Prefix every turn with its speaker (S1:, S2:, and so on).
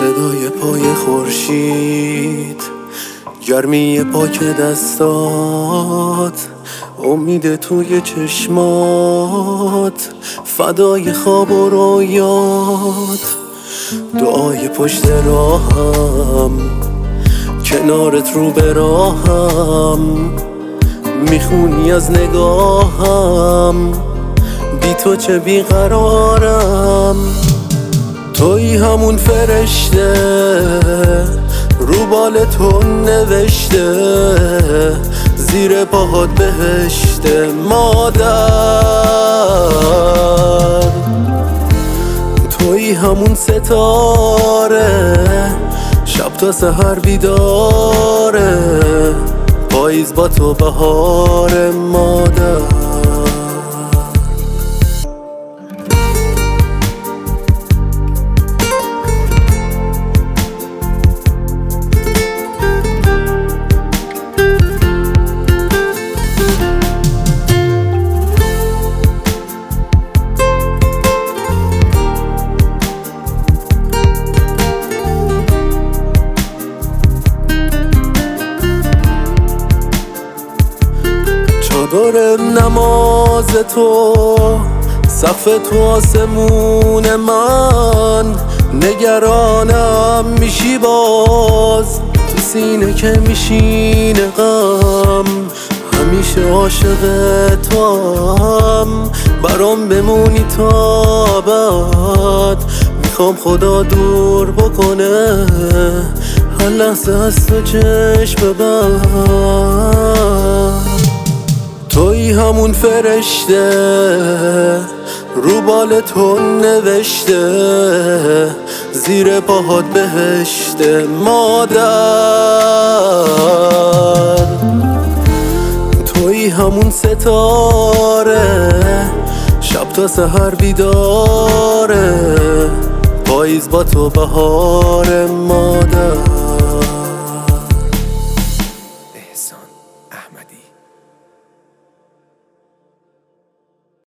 S1: صدای پای خورشید، گرمی پاک دستات، امید توی چشمات، فدای خواب و رویات، دعای پشت راهم، کنارت رو به راهم، میخونی از نگاهم، بی تو چه بیقرارم. توی همون فرشته رو بال تو نوشته، زیر پاهات بهشته مادر. توی همون ستاره شب تا سحر بیداره، پاییز با تو بهار مادر. چادر نماز تو، سقف تو آسمون من، نگرانم میشی باز، تو سینه که میشینه غم، همیشه عاشق تو هم، برام بمونی تا ابد. میخوام خدا دور بکنه هر لحظه از تو چشم ببند. توی همون فرشته رو بال تو نوشته، زیر پاهات بهشته مادر. توی همون ستاره شب تا سحر بیداره، پاییز با تو بهار مادر.